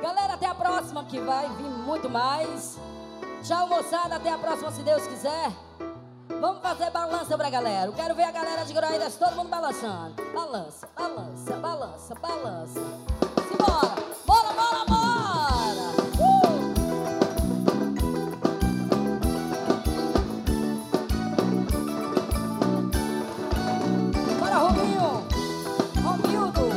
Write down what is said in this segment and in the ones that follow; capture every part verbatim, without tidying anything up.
Galera, até a próxima, que vai vir muito mais. Tchau, moçada, até a próxima, se Deus quiser. Vamos fazer balança pra galera. Eu quero ver a galera de Groaíras, todo mundo balançando. Balança, balança, balança, balança. Simbora, bora, bora, bora. Uh! Bora, Rominho, Romildo.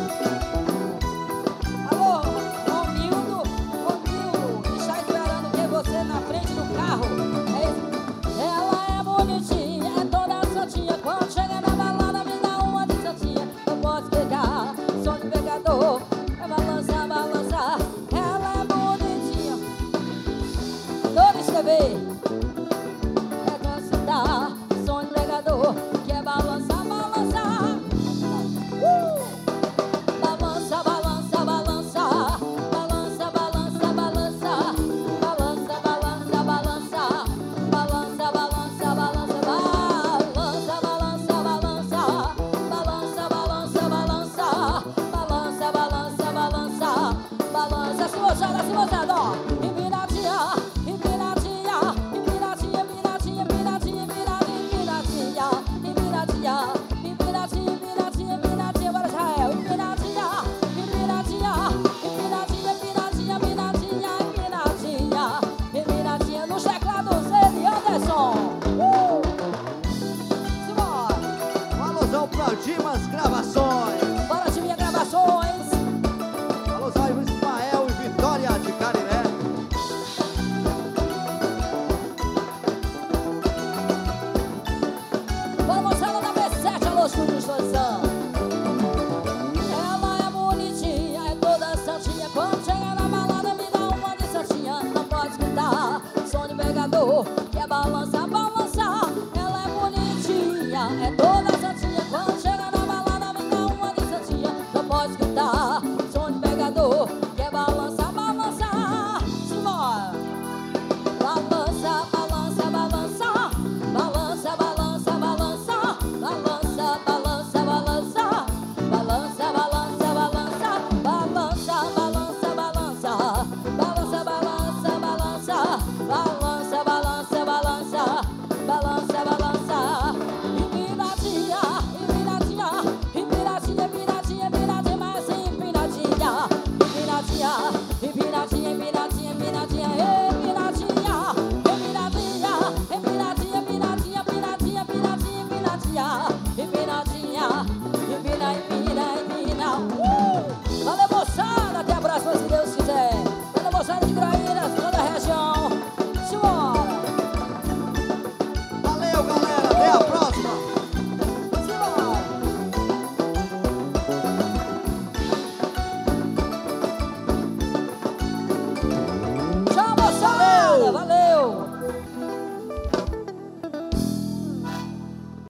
Alô, Romildo, Romildo. Está esperando que você na frente do carro. É isso. Ela é bonitinha, é toda santinha. Quando chega na balada me dá uma de santinha. Não posso pegar, som de pegador. É balança, balança. Ela é bonitinha. Dores T V. É cantar, som de pegador. Que é balança, balança. Uh! Balança, balança, balança. Balança, balança, balança. Balança, balança, balança. Balança, balança, balança. Balança, balança, balança. Balança, balança, balança. Balança, balança, balança. Balança, se moçada, se moçada, ó. Empinadinha, empinadinha, empinadinha, empinadinha, empinadinha, empinadinha, empinadinha, empinadinha, empinadinha, empinadinha, bora Israel, empinadinha, empinadinha, empinadinha, empinadinha, empinadinha, empinadinha, empinadinha, nos teclados ele, Anderson. Uh! Simbora. Um alusão pro Dimas Gravações. Bora, Timinha Gravações. Alusão aí pro Ismael e Vitória de Cariré. Bora, moçada da B sete, alô, Estúdio Exposição. Ela é bonitinha, é toda santinha. Quando chega na balada me dá uma de santinha. Não pode escutar, som de pegador. Que é balança, balança. Ela é bonitinha, é toda santinha. Quando chega na balada me dá uma de santinha. Não pode escutar, som de pegador. Que é balança, balança. Simbora. Balança, balança, balança. Balança, balança, balança. Balança, balança, balança. Balança, balança, balança. Balança, balança, balança. Balança, balança, balança. Balança, balança, balança. Balança, balança. Empinadinha, empinadinha. Empinadinha, empinadinha, empinadinha, mas empinadinha. Empinadinha, empinadinha, empinadinha.